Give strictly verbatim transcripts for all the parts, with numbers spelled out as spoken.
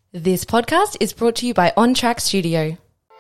This podcast is brought to you by On Track Studio.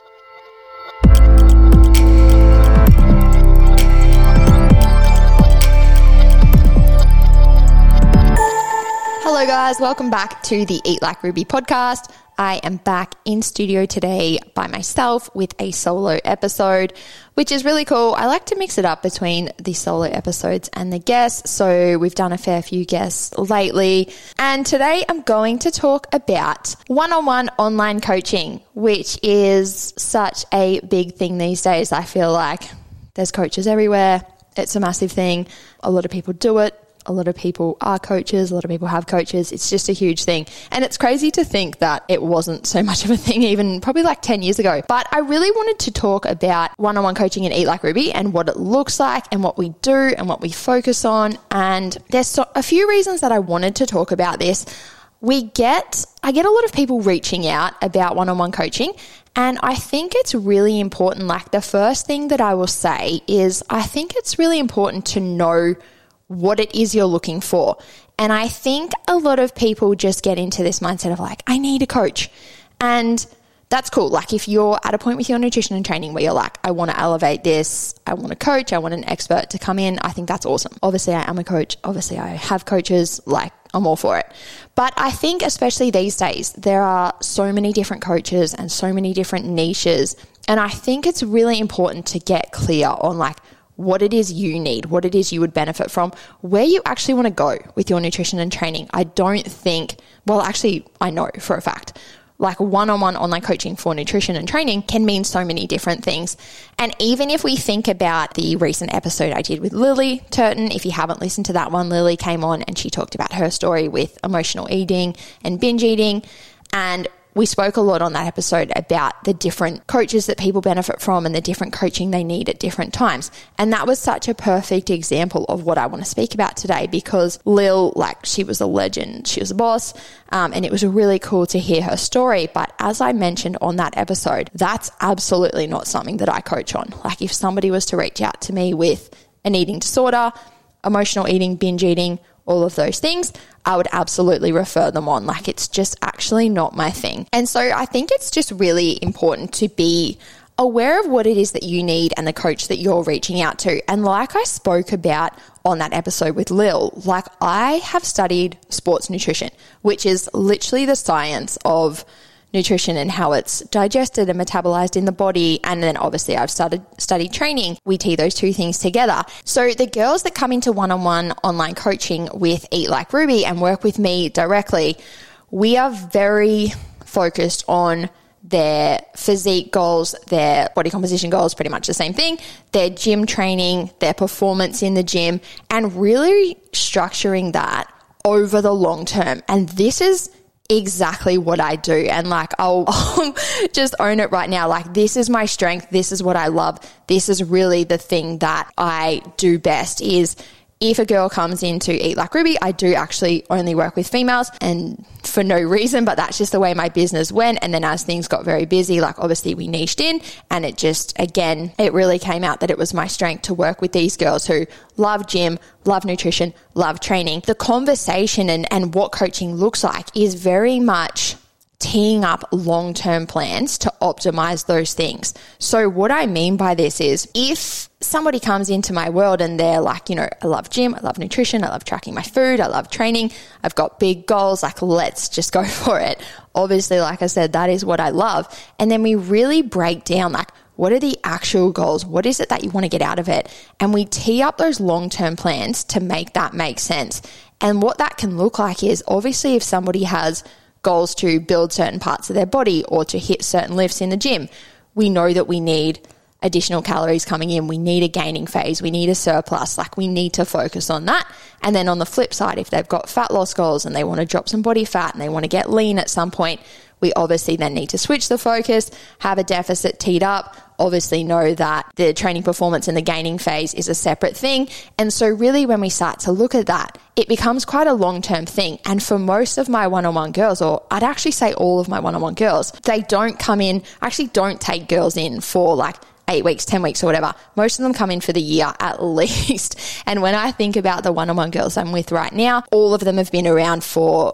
Hello guys, welcome back to the Eat Like Ruby podcast. I am back in studio today by myself with a solo episode, which is really cool. I like to mix it up between the solo episodes and the guests. So we've done a fair few guests lately. And today I'm going to talk about one-on-one online coaching, which is such a big thing these days. I feel like there's coaches everywhere. It's a massive thing. A lot of people do it. A lot of people are coaches. A lot of people have coaches. It's just a huge thing. And it's crazy to think that it wasn't so much of a thing even probably like ten years ago. But I really wanted to talk about one-on-one coaching in Eat Like Ruby and what it looks like and what we do and what we focus on. And there's so, a few reasons that I wanted to talk about this. We get, I get a lot of people reaching out about one-on-one coaching. And I think it's really important. Like the first thing that I will say is I think it's really important to know what it is you're looking for. And I think a lot of people just get into this mindset of like, I need a coach. And that's cool. Like if you're at a point with your nutrition and training where you're like, I want to elevate this, I want a coach, I want an expert to come in, I think that's awesome. Obviously I am a coach. Obviously I have coaches, like I'm all for it. But I think especially these days, there are so many different coaches and so many different niches. And I think it's really important to get clear on like, what it is you need, what it is you would benefit from, where you actually want to go with your nutrition and training. I don't think, well, actually, I know for a fact, like one-on-one online coaching for nutrition and training can mean so many different things. And even if we think about the recent episode I did with Lily Turton, if you haven't listened to that one, Lily came on and she talked about her story with emotional eating and binge eating. And we spoke a lot on that episode about the different coaches that people benefit from and the different coaching they need at different times. And that was such a perfect example of what I want to speak about today because Lil, like she was a legend, she was a boss, um, and it was really cool to hear her story. But as I mentioned on that episode, that's absolutely not something that I coach on. Like if somebody was to reach out to me with an eating disorder, emotional eating, binge eating, all of those things, I would absolutely refer them on. Like it's just actually not my thing. And so I think it's just really important to be aware of what it is that you need and the coach that you're reaching out to. And like I spoke about on that episode with Lil, like I have studied sports nutrition, which is literally the science of nutrition and how it's digested and metabolized in the body. And then obviously I've started studied training. We tie those two things together. So the girls that come into one-on-one online coaching with Eat Like Ruby and work with me directly, we are very focused on their physique goals, their body composition goals, pretty much the same thing, their gym training, their performance in the gym, and really structuring that over the long term. And this is exactly what I do. And like, I'll, I'll just own it right now. Like, this is my strength. This is what I love. This is really the thing that I do best is if a girl comes in to Eat Like Ruby, I do actually only work with females and for no reason, but that's just the way my business went. And then as things got very busy, like obviously we niched in and it just, again, it really came out that it was my strength to work with these girls who love gym, love nutrition, love training. The conversation and, and what coaching looks like is very much teeing up long-term plans to optimize those things. So what I mean by this is if somebody comes into my world and they're like, you know, I love gym, I love nutrition, I love tracking my food, I love training, I've got big goals, like let's just go for it. Obviously, like I said, that is what I love. And then we really break down like, what are the actual goals? What is it that you want to get out of it? And we tee up those long-term plans to make that make sense. And what that can look like is obviously if somebody has goals to build certain parts of their body or to hit certain lifts in the gym, we know that we need additional calories coming in. We need a gaining phase. We need a surplus. Like we need to focus on that. And then on the flip side, if they've got fat loss goals and they want to drop some body fat and they want to get lean at some point, we obviously then need to switch the focus, have a deficit teed up, obviously know that the training performance and the gaining phase is a separate thing. And so really when we start to look at that, it becomes quite a long-term thing. And for most of my one-on-one girls, or I'd actually say all of my one-on-one girls, they don't come in, I actually don't take girls in for like eight weeks, ten weeks or whatever. Most of them come in for the year at least. And when I think about the one-on-one girls I'm with right now, all of them have been around for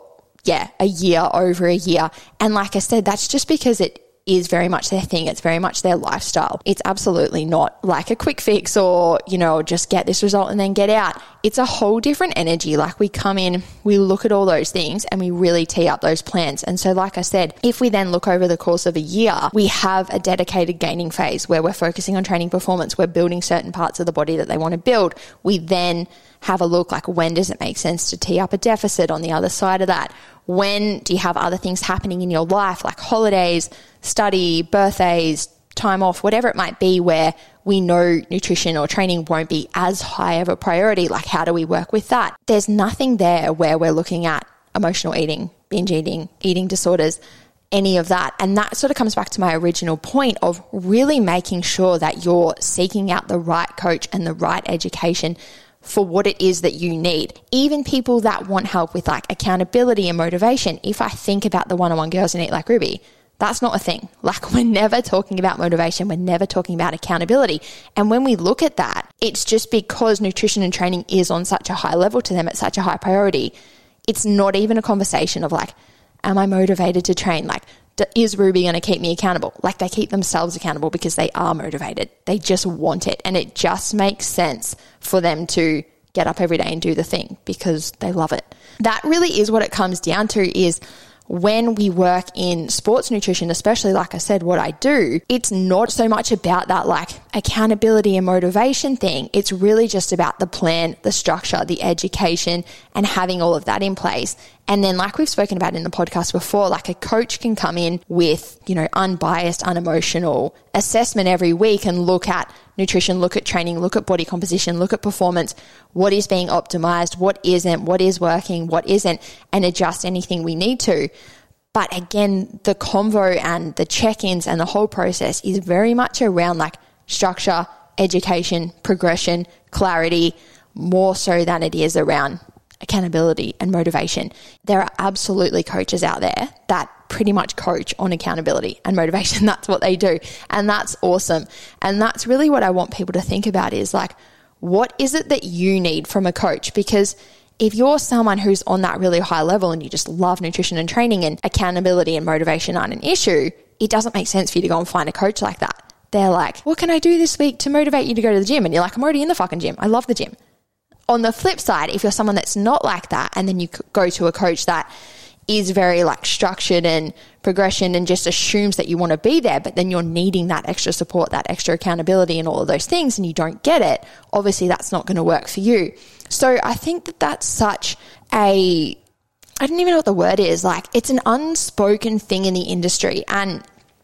yeah, a year, over a year. And like I said, that's just because it is very much their thing. It's very much their lifestyle. It's absolutely not like a quick fix or, you know, just get this result and then get out. It's a whole different energy. Like we come in, we look at all those things and we really tee up those plans. And so like I said, if we then look over the course of a year, we have a dedicated gaining phase where we're focusing on training performance. We're building certain parts of the body that they want to build. We then have a look like, when does it make sense to tee up a deficit on the other side of that? When do you have other things happening in your life like holidays, study, birthdays, time off, whatever it might be, where we know nutrition or training won't be as high of a priority? Like, how do we work with that? There's nothing there where we're looking at emotional eating, binge eating, eating disorders, any of that. And that sort of comes back to my original point of really making sure that you're seeking out the right coach and the right education for what it is that you need. Even people that want help with like accountability and motivation. If I think about the one-on-one girls in Eat Like Ruby, that's not a thing. Like, we're never talking about motivation. We're never talking about accountability. And when we look at that, it's just because nutrition and training is on such a high level to them, at such a high priority. It's not even a conversation of like, am I motivated to train? Like, is Ruby going to keep me accountable? Like, they keep themselves accountable because they are motivated. They just want it. And it just makes sense for them to get up every day and do the thing because they love it. That really is what it comes down to, is when we work in sports nutrition, especially like I said, what I do, it's not so much about that like accountability and motivation thing. It's really just about the plan, the structure, the education, and having all of that in place. And then, like we've spoken about in the podcast before, like a coach can come in with, you know, unbiased, unemotional assessment every week and look at nutrition, look at training, look at body composition, look at performance, what is being optimized, what isn't, what is working, what isn't, and adjust anything we need to. But again, the convo and the check-ins and the whole process is very much around like structure, education, progression, clarity, more so than it is around accountability and motivation. There are absolutely coaches out there that pretty much coach on accountability and motivation. That's what they do. And that's awesome. And that's really what I want people to think about, is like, what is it that you need from a coach? Because if you're someone who's on that really high level and you just love nutrition and training and accountability and motivation aren't an issue, it doesn't make sense for you to go and find a coach like that. They're like, what can I do this week to motivate you to go to the gym? And you're like, I'm already in the fucking gym. I love the gym. On the flip side, if you're someone that's not like that, and then you go to a coach that is very like structured and progression and just assumes that you want to be there, but then you're needing that extra support, that extra accountability and all of those things, and you don't get it, obviously that's not going to work for you. So I think that that's such a, I don't even know what the word is, like it's an unspoken thing in the industry. And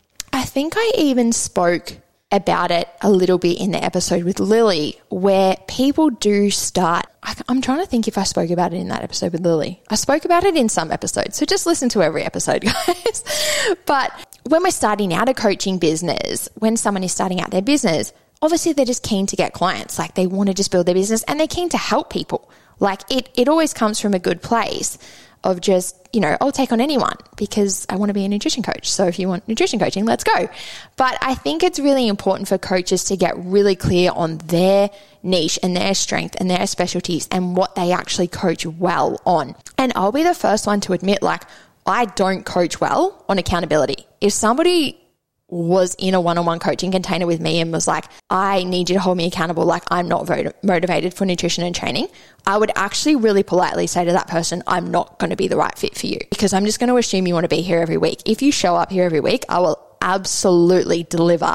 I think I even spoke about it a little bit in the episode with Lily, where people do start, I, I'm trying to think if I spoke about it in that episode with Lily. I spoke about it in some episodes, so just listen to every episode, guys. But when we're starting out a coaching business, when someone is starting out their business, obviously they're just keen to get clients. Like, they want to just build their business and they're keen to help people. Like, it, it always comes from a good place of just, you know, I'll take on anyone because I want to be a nutrition coach. So if you want nutrition coaching, let's go. But I think it's really important for coaches to get really clear on their niche and their strength and their specialties and what they actually coach well on. And I'll be the first one to admit, like, I don't coach well on accountability. If somebody was in a one-on-one coaching container with me and was like, I need you to hold me accountable, like I'm not very motivated for nutrition and training, I would actually really politely say to that person, I'm not going to be the right fit for you, because I'm just going to assume you want to be here every week. If you show up here every week, I will absolutely deliver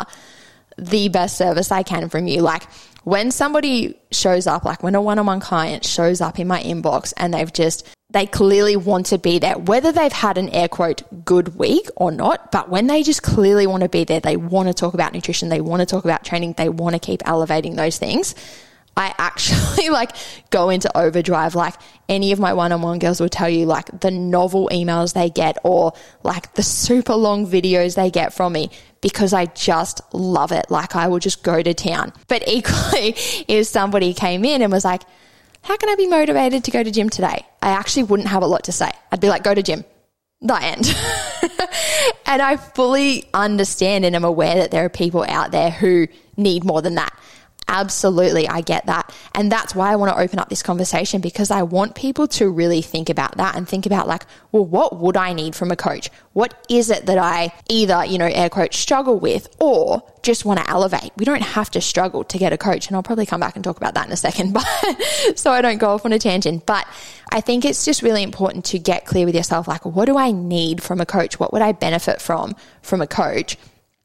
the best service I can from you. Like, when somebody shows up, like when a one-on-one client shows up in my inbox and they've just, they clearly want to be there, whether they've had an air quote good week or not, but when they just clearly want to be there, they want to talk about nutrition, they want to talk about training, they want to keep elevating those things, I actually like go into overdrive. Like, any of my one-on-one girls will tell you, like, the novel emails they get or like the super long videos they get from me, because I just love it. Like, I will just go to town. But equally, if somebody came in and was like, how can I be motivated to go to gym today? I actually wouldn't have a lot to say. I'd be like, go to gym. The end. And I fully understand and am aware that there are people out there who need more than that. Absolutely, I get that. And that's why I want to open up this conversation, because I want people to really think about that and think about like, well, what would I need from a coach? What is it that I either, you know, air quote, struggle with or just want to elevate? We don't have to struggle to get a coach. And I'll probably come back and talk about that in a second, but so I don't go off on a tangent. But I think it's just really important to get clear with yourself, like, what do I need from a coach? What would I benefit from from a coach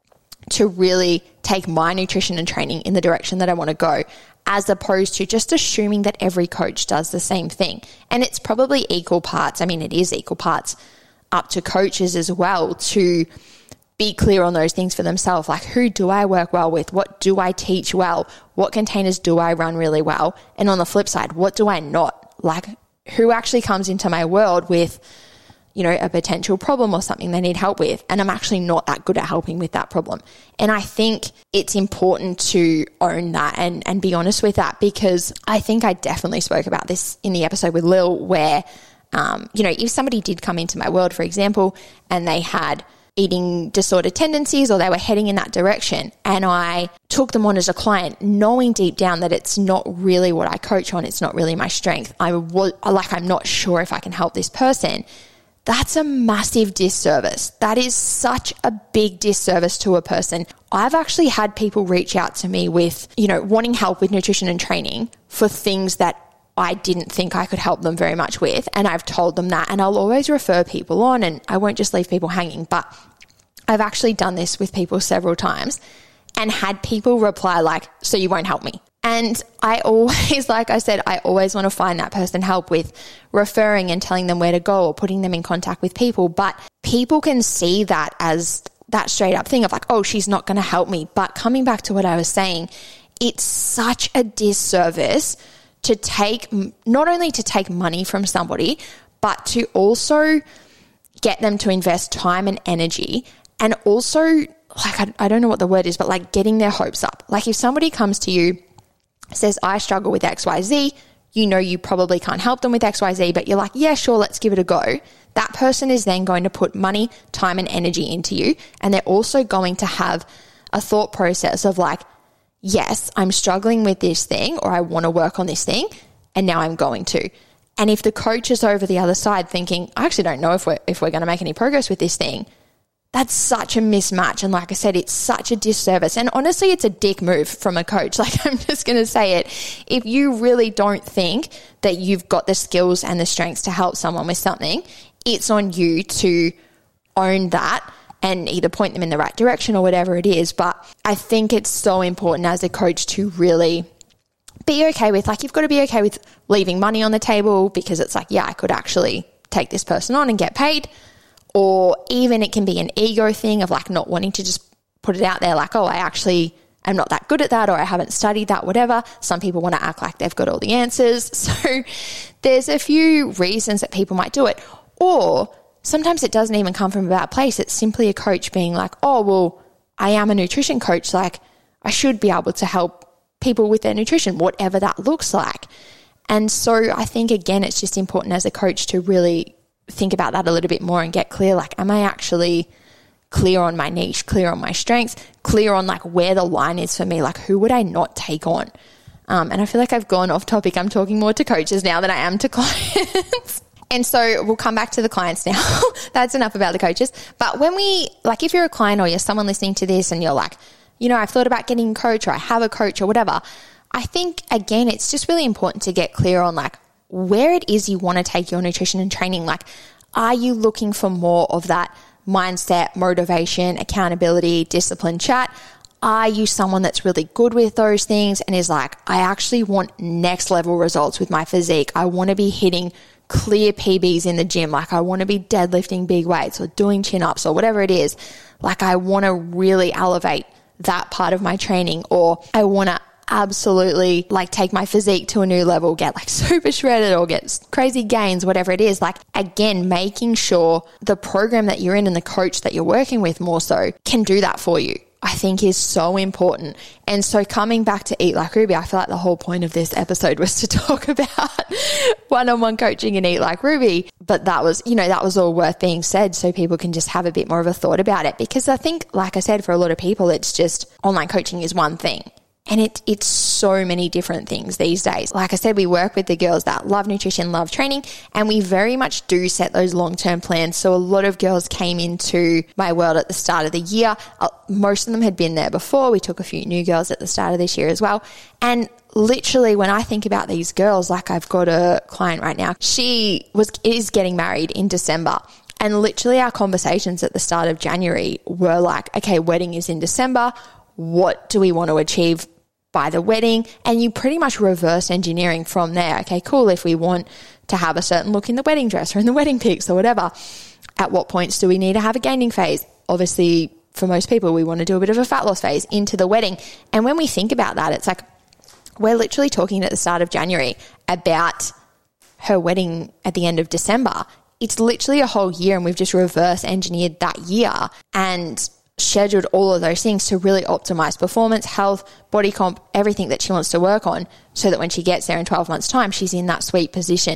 to really take my nutrition and training in the direction that I want to go, as opposed to just assuming that every coach does the same thing. And it's probably equal parts. I mean, it is equal parts up to coaches as well to be clear on those things for themselves. Like, who do I work well with? What do I teach well? What containers do I run really well? And on the flip side, what do I not? Like, who actually comes into my world with, you know, a potential problem or something they need help with, and I'm actually not that good at helping with that problem. And I think it's important to own that and, and be honest with that, because I think I definitely spoke about this in the episode with Lil, where, um, you know, if somebody did come into my world, for example, and they had eating disorder tendencies or they were heading in that direction, and I took them on as a client, knowing deep down that it's not really what I coach on, it's not really my strength, I was like, I'm not sure if I can help this person. That's a massive disservice. That is such a big disservice to a person. I've actually had people reach out to me with, you know, wanting help with nutrition and training for things that I didn't think I could help them very much with. And I've told them that, and I'll always refer people on, and I won't just leave people hanging. But I've actually done this with people several times and had people reply like, so you won't help me. And I always, like I said, I always want to find that person help with referring and telling them where to go or putting them in contact with people. But people can see that as that straight up thing of like, oh, she's not going to help me. But coming back to what I was saying, it's such a disservice to take, not only to take money from somebody, but to also get them to invest time and energy, and also, like, I, I don't know what the word is, but like getting their hopes up. Like, if somebody comes to you, says, I struggle with X Y Z, you know you probably can't help them with X Y Z, but you're like, yeah, sure, let's give it a go. That person is then going to put money, time, and energy into you. And they're also going to have a thought process of like, yes, I'm struggling with this thing, or I want to work on this thing, and now I'm going to. And if the coach is over the other side thinking, I actually don't know if we're, if we're going to make any progress with this thing, that's such a mismatch. And like I said, it's such a disservice. And honestly, it's a dick move from a coach. Like, I'm just going to say it. If you really don't think that you've got the skills and the strengths to help someone with something, it's on you to own that and either point them in the right direction or whatever it is. But I think it's so important as a coach to really be okay with, like, you've got to be okay with leaving money on the table, because it's like, yeah, I could actually take this person on and get paid. Or even it can be an ego thing of like not wanting to just put it out there like, oh, I actually am not that good at that, or I haven't studied that, whatever. Some people want to act like they've got all the answers. So there's a few reasons that people might do it. Or sometimes it doesn't even come from a bad place. It's simply a coach being like, oh, well, I am a nutrition coach. Like, I should be able to help people with their nutrition, whatever that looks like. And so I think, again, it's just important as a coach to really think about that a little bit more and get clear, like, am I actually clear on my niche, clear on my strengths, clear on like where the line is for me, like who would I not take on? Um, and I feel like I've gone off topic. I'm talking more to coaches now than I am to clients. And so we'll come back to the clients now. That's enough about the coaches. But when we, like, if you're a client or you're someone listening to this and you're like, you know, I've thought about getting a coach, or I have a coach or whatever, I think, again, it's just really important to get clear on like where it is you want to take your nutrition and training. Like, are you looking for more of that mindset, motivation, accountability, discipline chat? Are you someone that's really good with those things and is like, I actually want next level results with my physique. I want to be hitting clear P Bs in the gym. Like, I want to be deadlifting big weights or doing chin-ups or whatever it is. Like, I want to really elevate that part of my training, or I want to absolutely like take my physique to a new level, get like super shredded or get crazy gains, whatever it is. Like, again, making sure the program that you're in and the coach that you're working with more so can do that for you, I think is so important. And so coming back to Eat Like Ruby, I feel like the whole point of this episode was to talk about one-on-one coaching and Eat Like Ruby. But that was, you know, that was all worth being said so people can just have a bit more of a thought about it. Because I think, like I said, for a lot of people, it's just online coaching is one thing. And it, it's so many different things these days. Like I said, we work with the girls that love nutrition, love training, and we very much do set those long-term plans. So a lot of girls came into my world at the start of the year. Uh, most of them had been there before. We took a few new girls at the start of this year as well. And literally when I think about these girls, like I've got a client right now, she was is getting married in December. And literally our conversations at the start of January were like, okay, wedding is in December. What do we want to achieve by the wedding? And you pretty much reverse engineering from there. Okay, cool. If we want to have a certain look in the wedding dress or in the wedding pics or whatever, at what points do we need to have a gaining phase? Obviously, for most people, we want to do a bit of a fat loss phase into the wedding. And when we think about that, it's like we're literally talking at the start of January about her wedding at the end of December. It's literally a whole year, and we've just reverse engineered that year and scheduled all of those things to really optimize performance, health, body comp, everything that she wants to work on, so that when she gets there in twelve months' time, she's in that sweet position.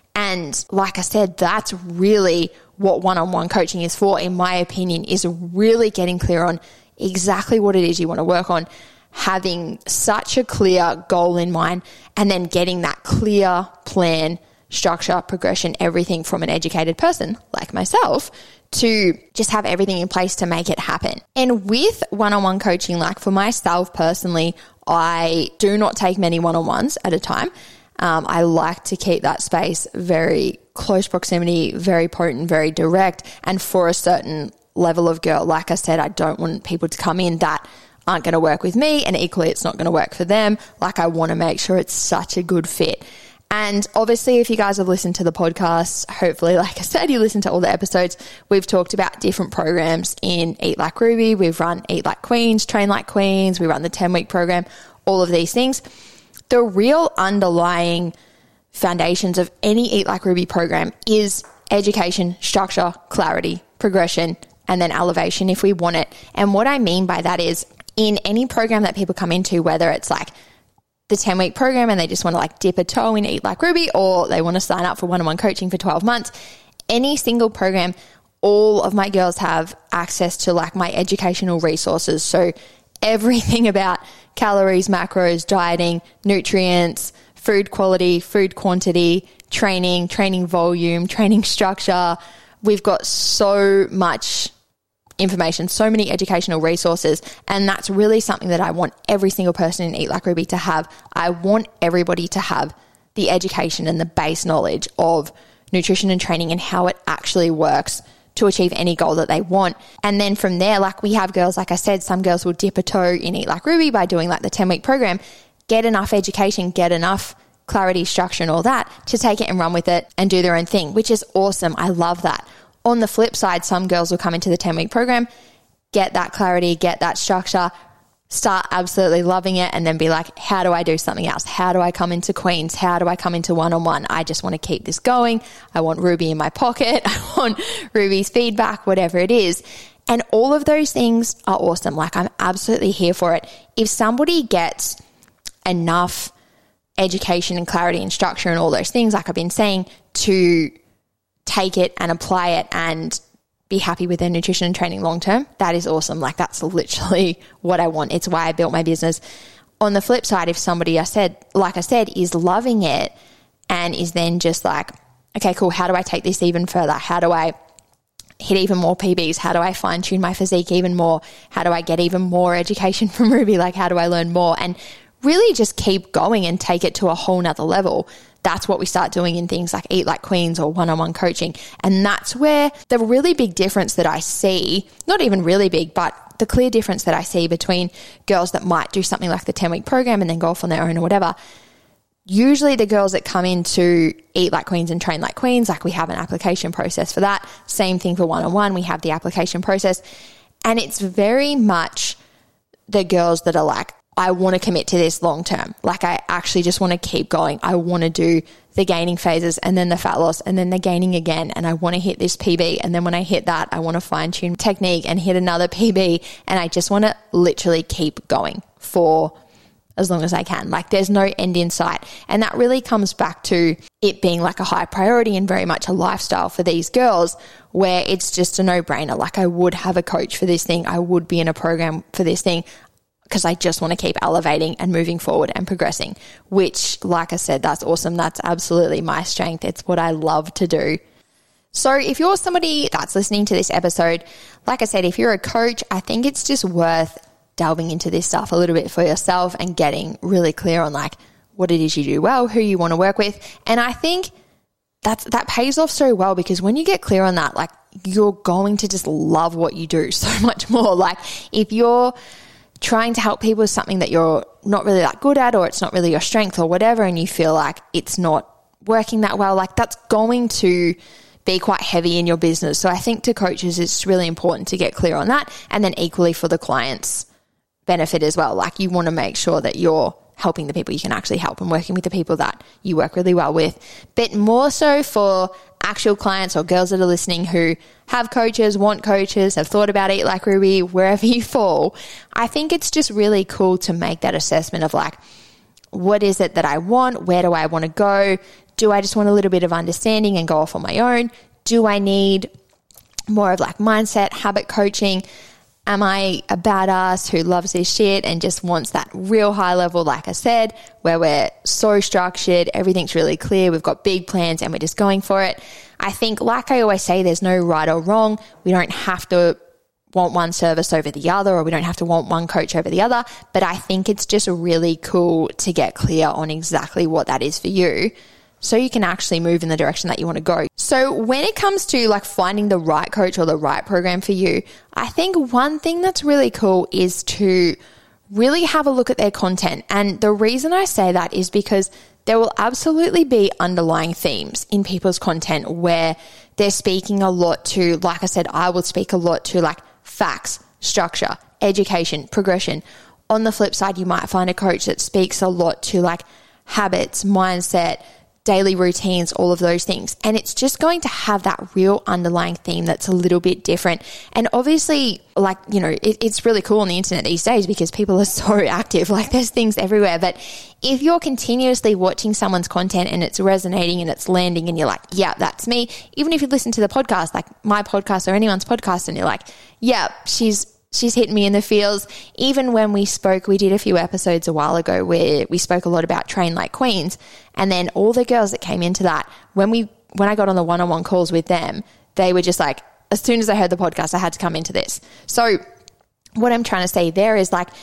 And like I said, that's really what one-on-one coaching is for, in my opinion, is really getting clear on exactly what it is you want to work on, having such a clear goal in mind, and then getting that clear plan, structure, progression, everything from an educated person like myself to just have everything in place to make it happen. And with one-on-one coaching, like for myself personally, I do not take many one-on-ones at a time. Um, I like to keep that space very close proximity, very potent, very direct, and for a certain level of girl. Like I said, I don't want people to come in that aren't going to work with me, and equally it's not going to work for them. Like I want to make sure it's such a good fit. And obviously, if you guys have listened to the podcast, hopefully, like I said, you listen to all the episodes, we've talked about different programs in Eat Like Ruby. We've run Eat Like Queens, Train Like Queens. We run the ten-week program, all of these things. The real underlying foundations of any Eat Like Ruby program is education, structure, clarity, progression, and then elevation if we want it. And what I mean by that is in any program that people come into, whether it's like the ten-week program and they just want to like dip a toe in Eat Like Ruby, or they want to sign up for one-on-one coaching for twelve months, any single program, all of my girls have access to like my educational resources. So everything about calories, macros, dieting, nutrients, food quality, food quantity, training, training volume, training structure. We've got so much information, so many educational resources, and that's really something that I want every single person in Eat Like Ruby to have. I want everybody to have the education and the base knowledge of nutrition and training and how it actually works to achieve any goal that they want. And then from there, like we have girls, like I said, some girls will dip a toe in Eat Like Ruby by doing like the ten-week program, get enough education, get enough clarity, structure, and all that to take it and run with it and do their own thing, which is awesome. I love that. On the flip side, some girls will come into the ten-week program, get that clarity, get that structure, start absolutely loving it, and then be like, how do I do something else? How do I come into Queens? How do I come into one-on-one? I just want to keep this going. I want Ruby in my pocket. I want Ruby's feedback, whatever it is. And all of those things are awesome. Like I'm absolutely here for it. If somebody gets enough education and clarity and structure and all those things, like I've been saying, to take it and apply it and be happy with their nutrition and training long term, that is awesome. Like that's literally what I want. It's why I built my business. On the flip side, if somebody I said, like I said, is loving it and is then just like, okay, cool, how do I take this even further? How do I hit even more P Bs? How do I fine tune my physique even more? How do I get even more education from Ruby? Like how do I learn more? And really just keep going and take it to a whole nother level. That's what we start doing in things like Eat Like Queens or one-on-one coaching. And that's where the really big difference that I see, not even really big, but the clear difference that I see between girls that might do something like the ten-week program and then go off on their own or whatever. Usually the girls that come into Eat Like Queens and Train Like Queens, like we have an application process for that. Same thing for one-on-one, we have the application process. And it's very much the girls that are like, I want to commit to this long term. Like I actually just want to keep going. I want to do the gaining phases and then the fat loss and then the gaining again. And I want to hit this P B. And then when I hit that, I want to fine tune technique and hit another P B. And I just want to literally keep going for as long as I can. Like there's no end in sight. And that really comes back to it being like a high priority and very much a lifestyle for these girls where it's just a no brainer. Like I would have a coach for this thing. I would be in a program for this thing. because I just want to keep elevating and moving forward and progressing, which, like I said, that's awesome. That's absolutely my strength. It's what I love to do. So if you're somebody that's listening to this episode, like I said, if you're a coach, I think it's just worth delving into this stuff a little bit for yourself and getting really clear on like what it is you do well, who you want to work with. And I think that's, that pays off so well, because when you get clear on that, like you're going to just love what you do so much more. Like if you're trying to help people with something that you're not really that good at, or it's not really your strength or whatever, and you feel like it's not working that well, like that's going to be quite heavy in your business. So I think to coaches, it's really important to get clear on that. And then equally for the client's benefit as well. Like you want to make sure that you're helping the people you can actually help and working with the people that you work really well with. But more so for actual clients or girls that are listening who have coaches, want coaches, have thought about Eat Like Ruby, wherever you fall, I think it's just really cool to make that assessment of like, what is it that I want? Where do I want to go? Do I just want a little bit of understanding and go off on my own? Do I need more of like mindset, habit coaching? Am I a badass who loves this shit and just wants that real high level, like I said, where we're so structured, everything's really clear, we've got big plans and we're just going for it? I think, like I always say, there's no right or wrong. We don't have to want one service over the other, or we don't have to want one coach over the other. But I think it's just really cool to get clear on exactly what that is for you, so you can actually move in the direction that you want to go. So when it comes to like finding the right coach or the right program for you, I think one thing that's really cool is to really have a look at their content. And the reason I say that is because there will absolutely be underlying themes in people's content where they're speaking a lot to, like I said, I would speak a lot to like facts, structure, education, progression. On the flip side, you might find a coach that speaks a lot to like habits, mindset, daily routines, all of those things. And it's just going to have that real underlying theme that's a little bit different. And obviously, like, you know, it, it's really cool on the internet these days because people are so active. Like there's things everywhere. But if you're continuously watching someone's content and it's resonating and it's landing and you're like, yeah, that's me. Even if you listen to the podcast, like my podcast or anyone's podcast, and you're like, yeah, she's She's hitting me in the feels. Even when we spoke, we did a few episodes a while ago where we spoke a lot about Train Like Queens. And then all the girls that came into that, when we when I got on the one-on-one calls with them, they were just like, as soon as I heard the podcast, I had to come into this. So what I'm trying to say there is like,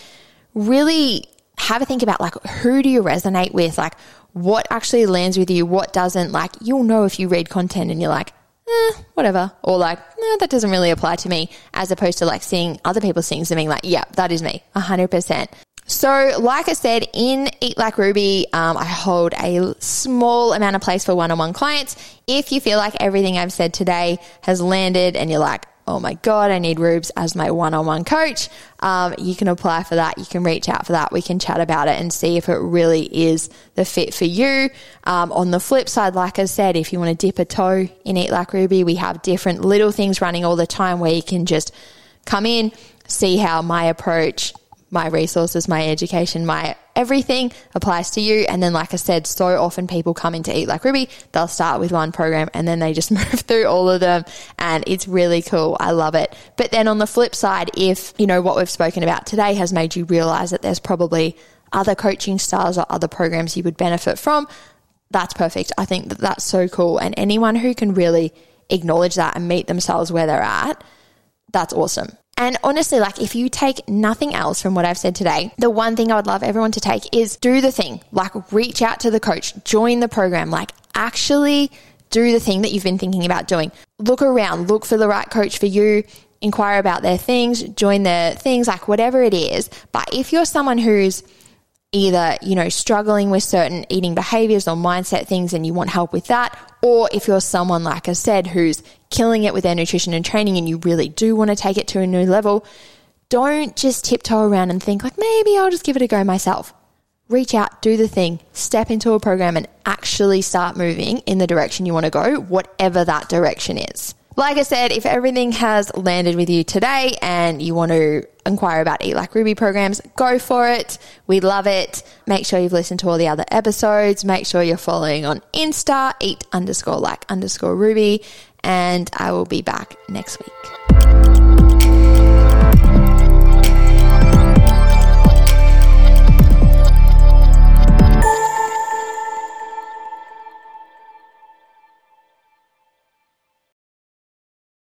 really have a think about like, who do you resonate with? Like what actually lands with you? What doesn't? Like you'll know if you read content and you're like, eh, whatever. Or like, no, that doesn't really apply to me, as opposed to like seeing other people's things and being like, yeah, that is me, one hundred percent. So like I said, in Eat Like Ruby, um, I hold a small amount of place for one-on-one clients. If you feel like everything I've said today has landed and you're like, oh my God, I need Rubes as my one-on-one coach, um, you can apply for that. You can reach out for that. We can chat about it and see if it really is the fit for you. Um, on the flip side, like I said, if you want to dip a toe in Eat Like Ruby, we have different little things running all the time where you can just come in, see how my approach, my resources, my education, my everything applies to you. And then, like I said, so often people come into Eat Like Ruby, they'll start with one program and then they just move through all of them. And it's really cool. I love it. But then on the flip side, if, you know, what we've spoken about today has made you realize that there's probably other coaching styles or other programs you would benefit from, that's perfect. I think that that's so cool. And anyone who can really acknowledge that and meet themselves where they're at, that's awesome. And honestly, like if you take nothing else from what I've said today, the one thing I would love everyone to take is do the thing. Like reach out to the coach, join the program, like actually do the thing that you've been thinking about doing. Look around, look for the right coach for you, inquire about their things, join their things, like whatever it is. But if you're someone who's either, you know, struggling with certain eating behaviors or mindset things and you want help with that, or if you're someone, like I said, who's killing it with their nutrition and training and you really do want to take it to a new level, don't just tiptoe around and think like, maybe I'll just give it a go myself. Reach out, do the thing, step into a program and actually start moving in the direction you want to go, whatever that direction is. Like I said, if everything has landed with you today and you want to inquire about Eat Like Ruby programs, go for it. We love it. Make sure you've listened to all the other episodes. Make sure you're following on Insta, eat underscore like underscore Ruby. And I will be back next week.